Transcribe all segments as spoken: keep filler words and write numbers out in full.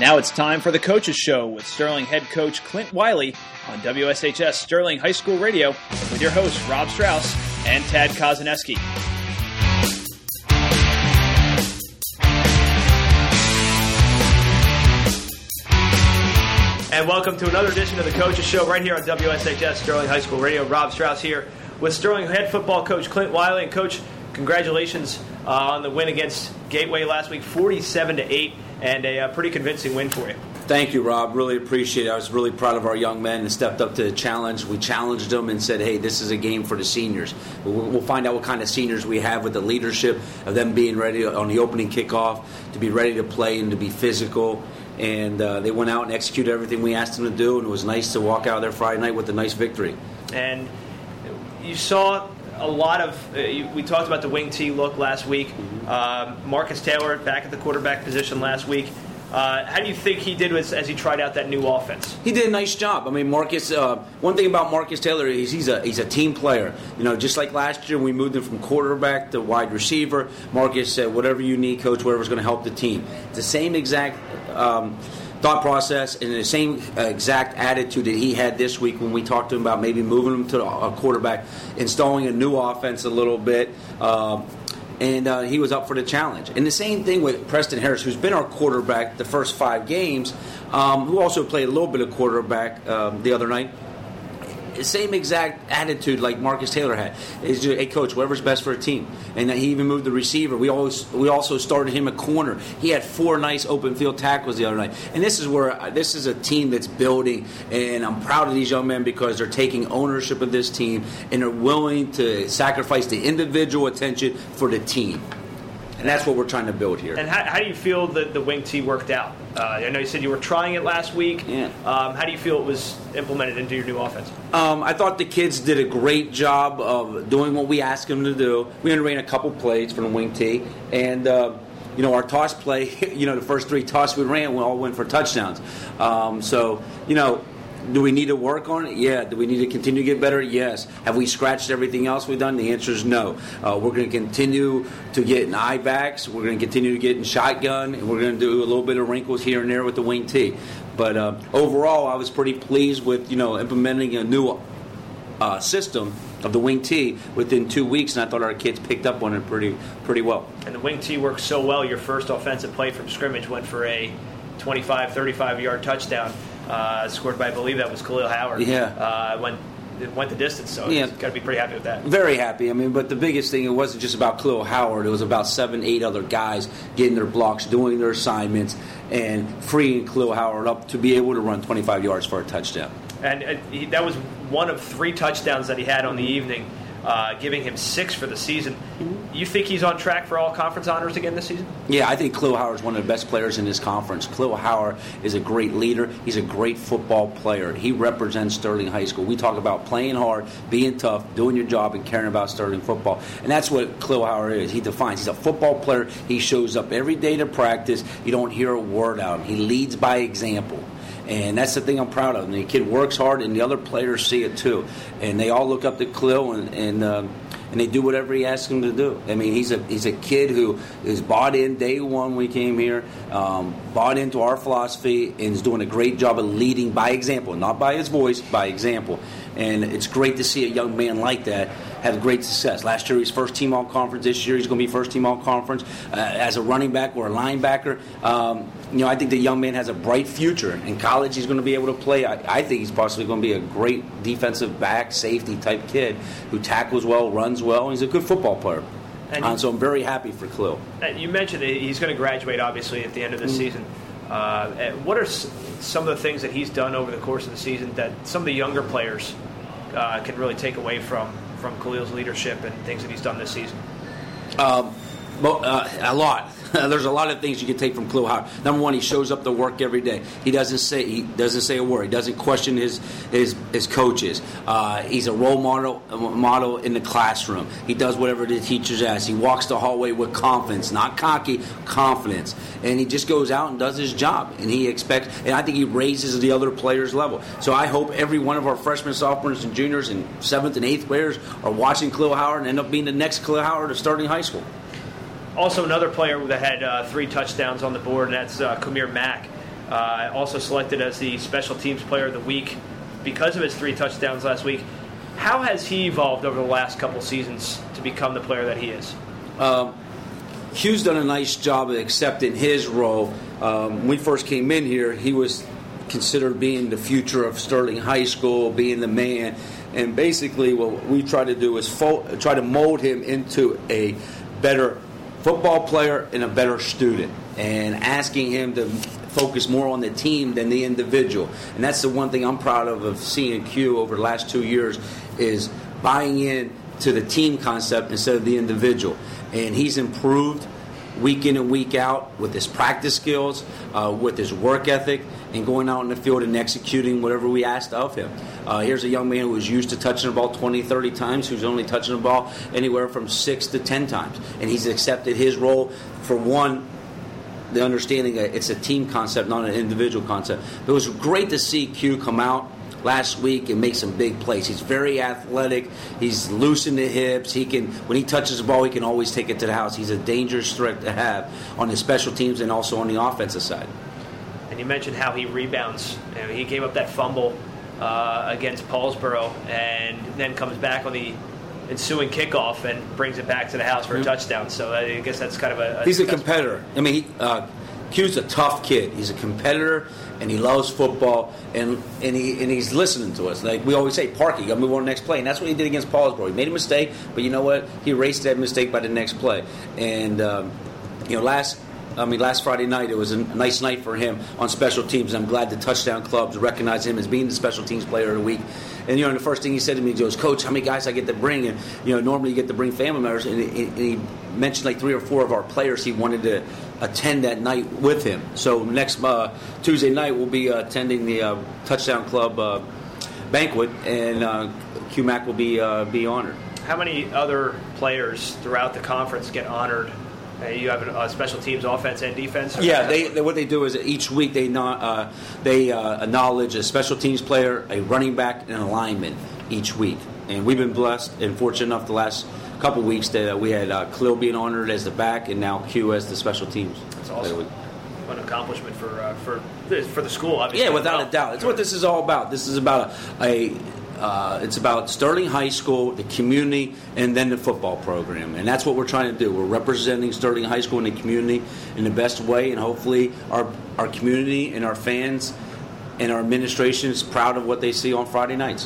Now it's time for the Coaches Show with Sterling head coach Clint Wiley on W S H S Sterling High School Radio with your hosts Rob Strauss and Tad Kozaneski. And welcome to another edition of the Coaches Show right here on W S H S Sterling High School Radio. Rob Strauss here with Sterling head football coach Clint Wiley. And Coach, congratulations uh, on the win against Gateway last week, forty-seven to eight, and a uh, pretty convincing win for you. Thank you, Rob. Really appreciate it. I was really proud of our young men that stepped up to the challenge. We challenged them and said, hey, this is a game for the seniors. We'll find out what kind of seniors we have with the leadership of them being ready on the opening kickoff, to be ready to play and to be physical. And uh, they went out and executed everything we asked them to do, and it was nice to walk out there Friday night with a nice victory. And you saw a lot of, uh, you, we talked about the wing T look last week. Mm-hmm. Uh, Marcus Taylor back at the quarterback position last week. Uh, how do you think he did as, as he tried out that new offense? He did a nice job. I mean, Marcus. Uh, one thing about Marcus Taylor is he's a he's a team player. You know, just like last year, we moved him from quarterback to wide receiver. Marcus said, "Whatever you need, coach. Whatever's going to help the team." It's the same exact um, thought process and the same exact attitude that he had this week when we talked to him about maybe moving him to a quarterback, installing a new offense a little bit. Um, And uh, he was up for the challenge. And the same thing with Preston Harris, who's been our quarterback the first five games, um, who also played a little bit of quarterback um, the other night. Same exact attitude like Marcus Taylor had. Is, hey, coach, whatever's best for a team. And he even moved the receiver. We always we also started him at corner. He had four nice open field tackles the other night. And this is where this is a team that's building. And I'm proud of these young men because they're taking ownership of this team and they're willing to sacrifice the individual attention for the team. And that's what we're trying to build here. And how, how do you feel that the wing T worked out? Uh, I know you said you were trying it last week. Yeah. Um, how do you feel it was implemented into your new offense? Um, I thought the kids did a great job of doing what we asked them to do. We only ran a couple plays from the wing T. And, uh, you know, our toss play, you know, the first three tosses we ran, we all went for touchdowns. Um, so, you know, do we need to work on it? Yeah. Do we need to continue to get better? Yes. Have we scratched everything else we've done? The answer is no. Uh, we're going to continue to get in eye backs. We're going to continue to get in shotgun. And we're going to do a little bit of wrinkles here and there with the wing T. But uh, overall, I was pretty pleased with, you know, implementing a new uh, system of the wing T within two weeks. And I thought our kids picked up on it pretty, pretty well. And the wing T worked so well, your first offensive play from scrimmage went for a twenty-five, thirty-five-yard touchdown. Uh, scored by, I believe that was Khalil Howard. Yeah. Uh, went, it went the distance, so yeah. Got to be pretty happy with that. Very happy. I mean, but the biggest thing, it wasn't just about Khalil Howard. It was about seven, eight other guys getting their blocks, doing their assignments, and freeing Khalil Howard up to be able to run twenty-five yards for a touchdown. And uh, he, that was one of three touchdowns that he had on the evening, uh, giving him six for the season. You think he's on track for all conference honors again this season? Yeah, I think Khalil Howard is one of the best players in this conference. Khalil Howard is a great leader. He's a great football player. He represents Sterling High School. We talk about playing hard, being tough, doing your job, and caring about Sterling football. And that's what Khalil Howard is. He defines. He's a football player. He shows up every day to practice. You don't hear a word out of him. He leads by example. And that's the thing I'm proud of. And the kid works hard, and the other players see it too. And they all look up to Khalil, and and, uh, and they do whatever he asks them to do. I mean, he's a he's a kid who is bought in day one we came here, um, bought into our philosophy, and is doing a great job of leading by example, not by his voice, by example. And it's great to see a young man like that have great success. Last year he was first team all-conference. This year he's going to be first team all-conference. Uh, as a running back or a linebacker, um, you know, I think the young man has a bright future. In college he's going to be able to play. I, I think he's possibly going to be a great defensive back, safety type kid who tackles well, runs well, and he's a good football player. And uh, so I'm very happy for Khalil. You mentioned that he's going to graduate, obviously, at the end of the mm-hmm. season. Uh, what are some of the things that he's done over the course of the season that some of the younger players uh, can really take away from, from Khalil's leadership and things that he's done this season? Um, well, uh, a lot. There's a lot of things you can take from Khalil Howard. Number one, he shows up to work every day. He doesn't say he doesn't say a word. He doesn't question his his, his coaches. Uh, he's a role model model in the classroom. He does whatever the teachers ask. He walks the hallway with confidence, not cocky, confidence. And he just goes out and does his job. And he expects, and I think he raises the other players' level. So I hope every one of our freshmen, sophomores, and juniors, and seventh and eighth graders are watching Khalil Howard and end up being the next Khalil Howard of Sterling High School. Also, another player that had uh, three touchdowns on the board, and that's uh, Kamir Mack. Uh, also selected as the Special Teams Player of the Week because of his three touchdowns last week. How has he evolved over the last couple seasons to become the player that he is? Um, Q's done a nice job of accepting his role. Um, when we first came in here, he was considered being the future of Sterling High School, being the man. And basically what we try to do is fo- try to mold him into a better football player and a better student, and asking him to focus more on the team than the individual. And that's the one thing I'm proud of of seeing Q over the last two years is buying in to the team concept instead of the individual. And he's improved week in and week out with his practice skills, uh, with his work ethic, and going out in the field and executing whatever we asked of him. Uh, here's a young man who was used to touching the ball twenty, thirty times, who's only touching the ball anywhere from six to ten times. And he's accepted his role for one, the understanding that it's a team concept, not an individual concept. But it was great to see Q come out last week and make some big plays. He's very athletic. He's loose in the hips. He can, when he touches the ball, he can always take it to the house. He's a dangerous threat to have on the special teams and also on the offensive side. And you mentioned how he rebounds. You know, he gave up that fumble uh, against Paulsboro and then comes back on the ensuing kickoff and brings it back to the house for a touchdown. So I guess that's kind of a... a He's a competitor. I mean, he, uh, Q's a tough kid. He's a competitor, and he loves football, and and he and he's listening to us. Like we always say, Parky, got to move on to the next play. And that's what he did against Paulsboro. He made a mistake, but you know what? He erased that mistake by the next play. And, um, you know, last... I mean, last Friday night, it was a nice night for him on special teams. I'm glad the touchdown clubs recognize him as being the special teams player of the week. And, you know, the first thing he said to me, he goes, Coach, how many guys I get to bring? And, you know, normally you get to bring family members. And he, and he mentioned like three or four of our players he wanted to attend that night with him. So next uh, Tuesday night, we'll be uh, attending the uh, touchdown club uh, banquet, and uh, Q Mac will be uh, be honored. How many other players throughout the conference get honored? Uh, you have a, a special teams offense and defense? Yeah, they, they, what they do is each week they not, uh, they uh, acknowledge a special teams player, a running back, and a lineman each week. And we've been blessed and fortunate enough the last couple weeks that uh, we had uh, Khalil being honored as the back and now Q as the special teams. That's awesome. An accomplishment for uh, for for the school, obviously. Yeah, without a doubt. It's what this is all about. This is about a... a Uh, it's about Sterling High School, the community, and then the football program. And that's what we're trying to do. We're representing Sterling High School in the community in the best way, and hopefully our our community and our fans and our administration is proud of what they see on Friday nights.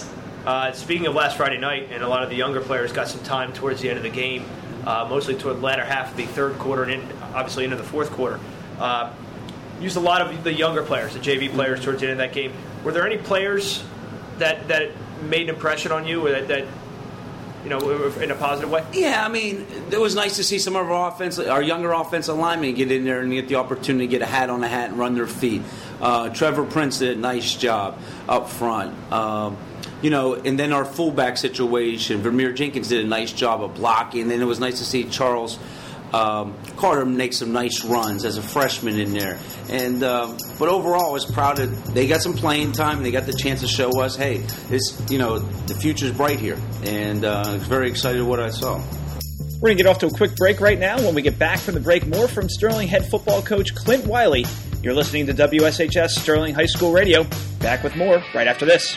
Uh, speaking of last Friday night, and a lot of the younger players got some time towards the end of the game, uh, mostly toward the latter half of the third quarter and in, obviously into the fourth quarter. Uh, used a lot of the younger players, the J V players, towards the end of that game. Were there any players that that made an impression on you, or that, that you know, in a positive way? Yeah, I mean, it was nice to see some of our offense, our younger offensive linemen get in there and get the opportunity to get a hat on a hat and run their feet. Uh, Trevor Prince did a nice job up front. Um, you know, and then our fullback situation, Vermeer Jenkins did a nice job of blocking, and it was nice to see Charles Um, Carter make some nice runs as a freshman in there. And um, but overall, I was proud that they got some playing time. And they got the chance to show us, hey, this, you know, the future's bright here. And uh, I was very excited what I saw. We're going to get off to a quick break right now. When we get back from the break, more from Sterling head football coach Clint Wiley. You're listening to W S H S Sterling High School Radio. Back with more right after this.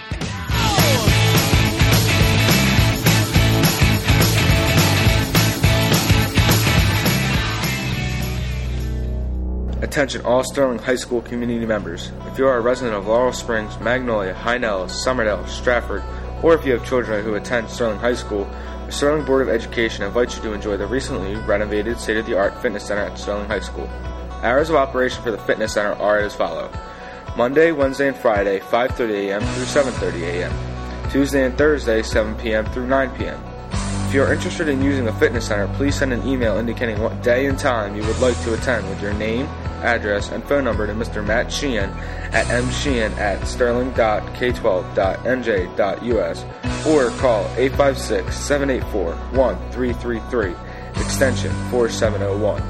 Attention all Sterling High School community members. If you are a resident of Laurel Springs, Magnolia, High Nellis, Summerdale, Stratford, or if you have children who attend Sterling High School, the Sterling Board of Education invites you to enjoy the recently renovated state-of-the-art fitness center at Sterling High School. Hours of operation for the fitness center are as follows. Monday, Wednesday, and Friday, five thirty a.m. through seven thirty a.m. Tuesday and Thursday, seven p.m. through nine p.m. If you are interested in using the fitness center, please send an email indicating what day and time you would like to attend with your name, address, and phone number to Mister Matt Sheehan at m sheehan at sterling dot k twelve dot n j dot u s or call eight five six, seven eight four, one three three three, extension four seven zero one.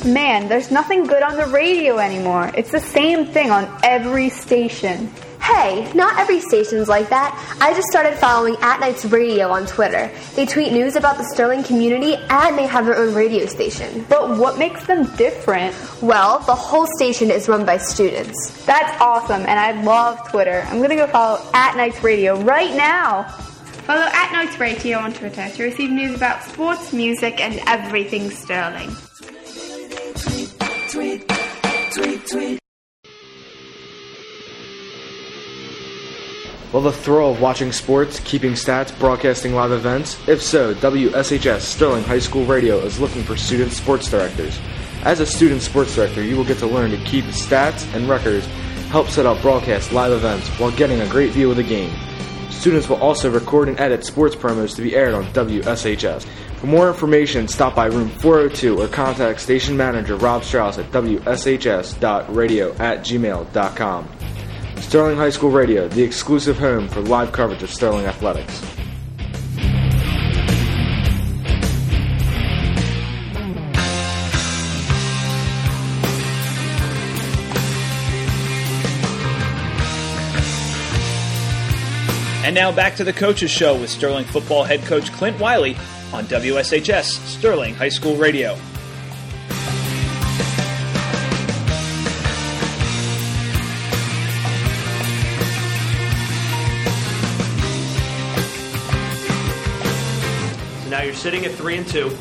Man, there's nothing good on the radio anymore. It's the same thing on every station. Hey, not every station's like that. I just started following At Nights Radio on Twitter. They tweet news about the Sterling community and they have their own radio station. But what makes them different? Well, the whole station is run by students. That's awesome, and I love Twitter. I'm going to go follow At Nights Radio right now. Follow At Nights Radio on Twitter to receive news about sports, music, and everything Sterling. Tweet, tweet, tweet. Well, the thrill of watching sports, keeping stats, broadcasting live events? If so, W S H S Sterling High School Radio is looking for student sports directors. As a student sports director, you will get to learn to keep stats and records, help set up broadcast live events while getting a great view of the game. Students will also record and edit sports promos to be aired on W S H S. For more information, stop by room four oh two or contact station manager Rob Strauss at W S H S dot radio at gmail dot com. Sterling High School Radio, the exclusive home for live coverage of Sterling athletics. And now back to the Coaches Show with Sterling football head coach Clint Wiley on W S H S Sterling High School Radio. Now you're sitting at three and two,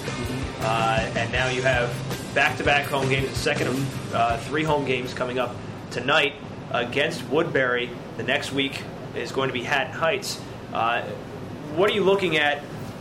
uh, and now you have back-to-back home games, the second of uh, three home games coming up tonight against Woodbury. The next week is going to be Hatton Heights. Uh, what are you looking at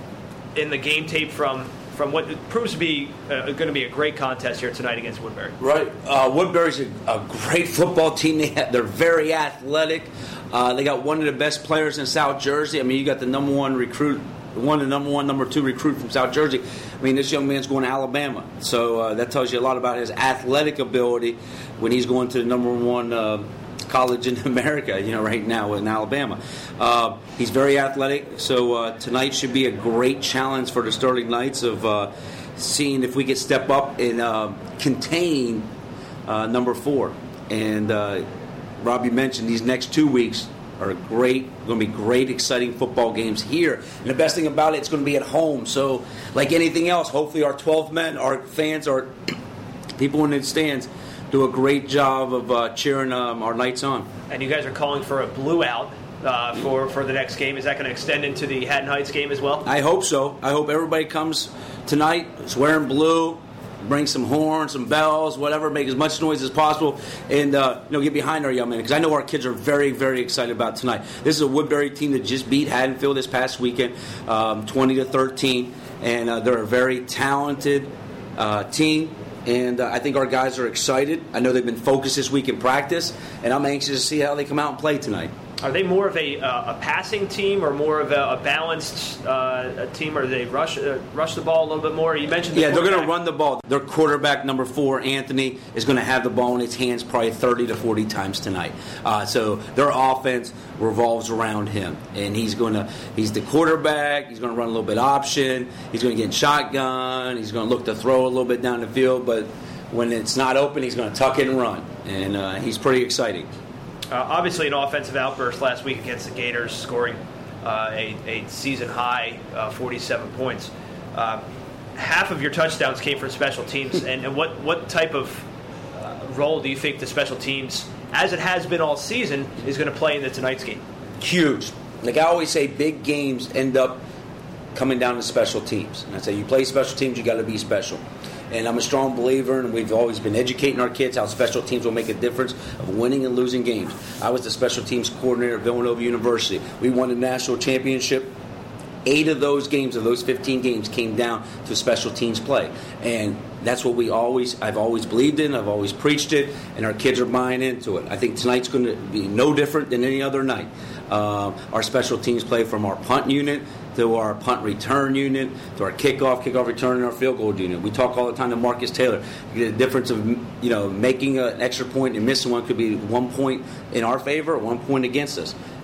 in the game tape from from what proves to be uh, going to be a great contest here tonight against Woodbury? Right. Uh, Woodbury's a, a great football team. They have, they're very athletic. Uh, they got one of the best players in South Jersey. I mean, you got the number one recruit. One, the number one, number two recruit from South Jersey. I mean, this young man's going to Alabama. So uh, that tells you a lot about his athletic ability when he's going to the number one uh, college in America, you know, right now in Alabama. Uh, he's very athletic. So uh, tonight should be a great challenge for the Sterling Knights of uh, seeing if we can step up and uh, contain uh, number four. And uh, Rob, you mentioned these next two weeks are great, going to be great, exciting football games here. And the best thing about it, it's going to be at home. So, like anything else, hopefully our twelve men, our fans, our people in the stands do a great job of uh, cheering um, our Knights on. And you guys are calling for a blue out uh, for, for the next game. Is that going to extend into the Hatton Heights game as well? I hope so. I hope everybody comes tonight, is wearing blue. Bring some horns, some bells, whatever, make as much noise as possible, and uh, you know, get behind our young men, because I know our kids are very, very excited about tonight. This is a Woodbury team that just beat Haddonfield this past weekend, um, twenty to thirteen, and uh, they're a very talented uh, team. And uh, I think our guys are excited. I know they've been focused this week in practice, and I'm anxious to see how they come out and play tonight. Are they more of a, uh, a passing team or more of a, a balanced uh, a team, or do they rush uh, rush the ball a little bit more? You mentioned the yeah, they're going to run the ball. Their quarterback, number four, Anthony, is going to have the ball in his hands probably thirty to forty times tonight. Uh, so their offense revolves around him, and he's going to he's the quarterback. He's going to run a little bit option. He's going to get in shotgun. He's going to look to throw a little bit down the field, but when it's not open, he's going to tuck it and run, and uh, he's pretty exciting. Uh, obviously, an offensive outburst last week against the Gators, scoring uh, a, a season-high uh, forty-seven points. Uh, half of your touchdowns came from special teams. And, and what, what type of uh, role do you think the special teams, as it has been all season, is going to play in the tonight's game? Huge. Like I always say, big games end up coming down to special teams. And I say, you play special teams, you got to be special. And I'm a strong believer, and we've always been educating our kids how special teams will make a difference of winning and losing games. I was the special teams coordinator at Villanova University. We won the national championship. Eight of those games, of those fifteen games, came down to special teams play. And that's what we always, I've always believed in, I've always preached it, and our kids are buying into it. I think tonight's going to be no different than any other night. Uh, our special teams play from our punt unit to our punt return unit, to our kickoff, kickoff return, and our field goal unit. We talk all the time to Marcus Taylor. You get a difference of, you know, making an extra point and missing one could be one point in our favor or one point against us.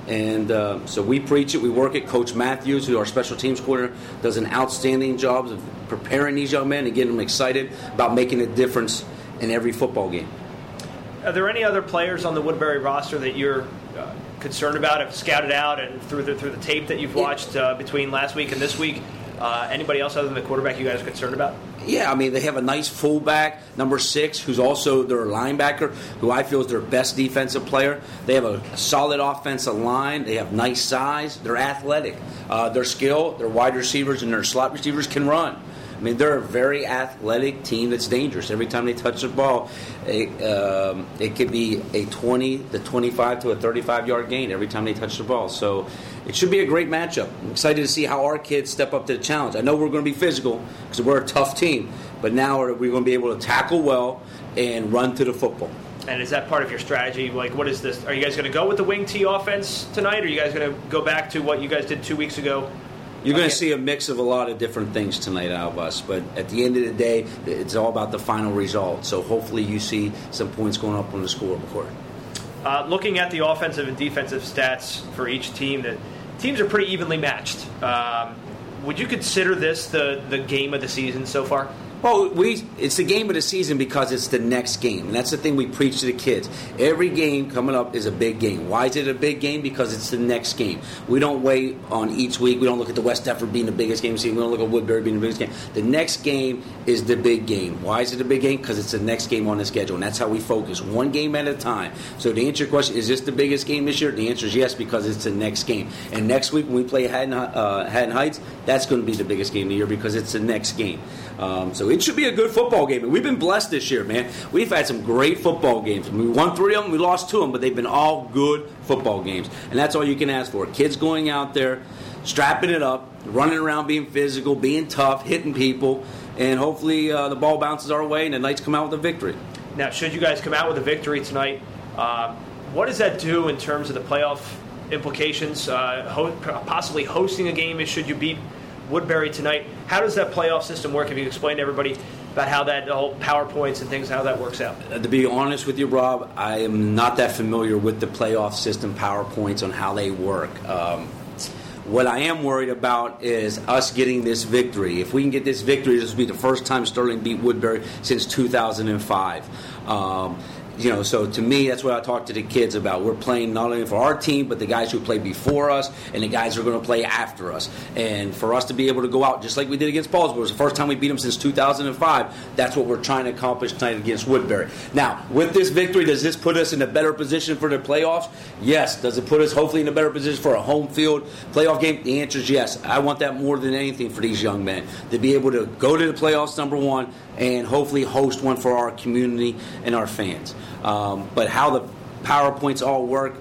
And uh, so we preach it, we work it. Coach Matthews, who our special teams coordinator, does an outstanding job of preparing these young men and getting them excited about making a difference in every football game. Are there any other players on the Woodbury roster that you're uh, concerned about, have scouted out, and through the through the tape that you've watched uh, between last week and this week, uh, anybody else other than the quarterback you guys are concerned about? Yeah, I mean, they have a nice fullback, number six, who's also their linebacker, who I feel is their best defensive player. They have a solid offensive line. They have nice size. They're athletic. Uh, their skill, their wide receivers and their slot receivers can run. I mean, they're a very athletic team that's dangerous. Every time they touch the ball, it, um, it could be a twenty to twenty-five to a thirty-five yard gain every time they touch the ball. So it should be a great matchup. I'm excited to see how our kids step up to the challenge. I know we're going to be physical because we're a tough team, but now we're going to be able to tackle well and run to the football. And is that part of your strategy? Like, what is this? Are you guys going to go with the wing T offense tonight, or are you guys going to go back to what you guys did two weeks ago? You're going to see a mix of a lot of different things tonight out of us, but at the end of the day, it's all about the final result. So hopefully you see some points going up on the scoreboard. Uh, looking at the offensive and defensive stats for each team, the teams are pretty evenly matched. Um, would you consider this the, the game of the season so far? Well, we it's the game of the season because it's the next game. And that's the thing we preach to the kids. Every game coming up is a big game. Why is it a big game? Because it's the next game. We don't wait on each week. We don't look at the West Defford being the biggest game of the season. We don't look at Woodbury being the biggest game. The next game is the big game. Why is it a big game? Because it's the next game on the schedule. And that's how we focus, one game at a time. So to answer your question, is this the biggest game this year? The answer is yes, because it's the next game. And next week when we play Haddon, uh, Haddon Heights, that's going to be the biggest game of the year because it's the next game. Um, so it should be a good football game. And we've been blessed this year, man. We've had some great football games. We won three of them, we lost two of them, but they've been all good football games. And that's all you can ask for. Kids going out there, strapping it up, running around, being physical, being tough, hitting people, and hopefully uh, the ball bounces our way and the Knights come out with a victory. Now, should you guys come out with a victory tonight, uh, what does that do in terms of the playoff implications? Uh, ho- possibly hosting a game should you beat Woodbury tonight. How does that playoff system work? If you explain to everybody about how that whole PowerPoints and things, how that works out. Uh, to be honest with you, Rob, I am not that familiar with the playoff system PowerPoints on how they work. Um, what I am worried about is us getting this victory. If we can get this victory, this will be the first time Sterling beat Woodbury since two thousand five. Um, You know, so to me, that's what I talk to the kids about. We're playing not only for our team, but the guys who played before us and the guys who are going to play after us. And for us to be able to go out just like we did against Paulsboro, it was the first time we beat them since two thousand five. That's what we're trying to accomplish tonight against Woodbury. Now, with this victory, does this put us in a better position for the playoffs? Yes. Does it put us hopefully in a better position for a home field playoff game? The answer is yes. I want that more than anything for these young men, to be able to go to the playoffs, number one, and hopefully host one for our community and our fans. Um, but how the PowerPoints all work,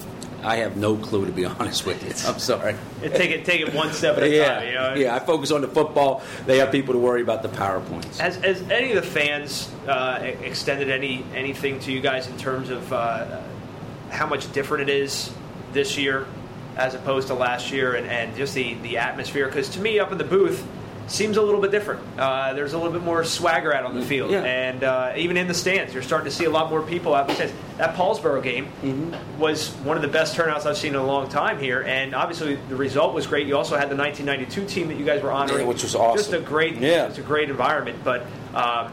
I have no clue, to be honest with you. I'm sorry. Take it, take it one step at a yeah, time. You know? Yeah, I focus on the football. They have people to worry about the PowerPoints. Has, has any of the fans uh, extended any anything to you guys in terms of uh, how much different it is this year as opposed to last year, and, and just the, the atmosphere? Because to me, up in the booth, seems a little bit different. Uh, there's a little bit more swagger out on the field. Yeah. And uh, even in the stands, you're starting to see a lot more people out in the stands. That Paulsboro game mm-hmm. was one of the best turnouts I've seen in a long time here. And obviously the result was great. You also had the nineteen ninety-two team that you guys were honoring. Yeah, which was awesome. Just a great, yeah. It's a great environment. But um,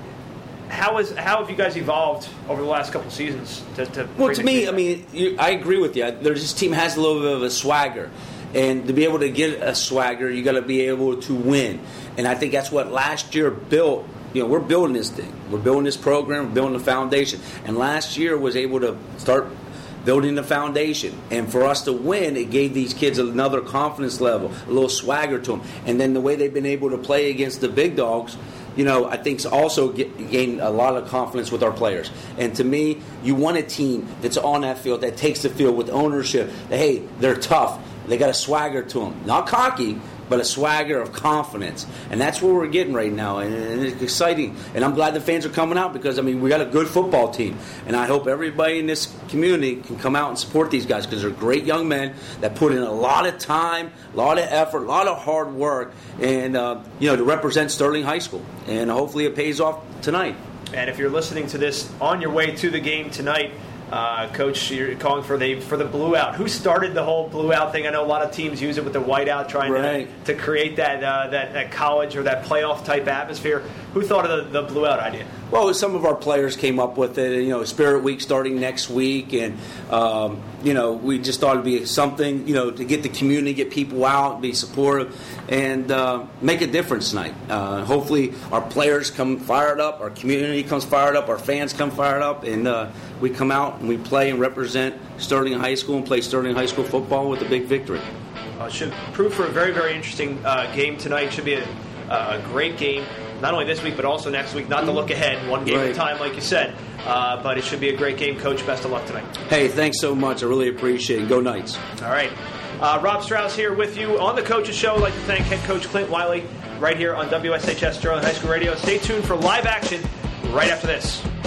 how is how have you guys evolved over the last couple of seasons? To, to well, to me, I mean, you, I agree with you. There's, this team has a little bit of a swagger. And to be able to get a swagger, you got to be able to win. And I think that's what last year built. You know, we're building this thing. We're building this program. We're building the foundation. And last year was able to start building the foundation. And for us to win, it gave these kids another confidence level, a little swagger to them. And then the way they've been able to play against the big dogs, you know, I think also get, gained a lot of confidence with our players. And to me, you want a team that's on that field, that takes the field with ownership, that, hey, they're tough. They got a swagger to them. Not cocky, but a swagger of confidence. And that's what we're getting right now. And, and it's exciting. And I'm glad the fans are coming out because, I mean, we got a good football team. And I hope everybody in this community can come out and support these guys because they're great young men that put in a lot of time, a lot of effort, a lot of hard work, and, uh, you know, to represent Sterling High School. And hopefully it pays off tonight. And if you're listening to this on your way to the game tonight, Uh, Coach, you're calling for the for the blue out. Who started the whole blue out thing? I know a lot of teams use it with the white out, trying right. to, to create that, uh, that that college or that playoff type atmosphere. Who thought of the, the blue out idea? Well, some of our players came up with it. You know, Spirit Week starting next week, and um, you know, we just thought it'd be something, you know, to get the community, get people out, be supportive, and uh, make a difference tonight. Uh, hopefully, our players come fired up, our community comes fired up, our fans come fired up, and uh, we come out and we play and represent Sterling High School and play Sterling High School football with a big victory. Uh, should prove for a very, very interesting uh, game tonight. Should be a, a great game. Not only this week, but also next week. Not to look ahead, one game right. at a time, like you said. Uh, but it should be a great game. Coach, best of luck tonight. Hey, thanks so much. I really appreciate it. Go Knights. All right. Uh, Rob Strauss here with you on the Coaches Show. I'd like to thank head coach Clint Wiley right here on W S H S Sterling High School Radio. Stay tuned for live action right after this.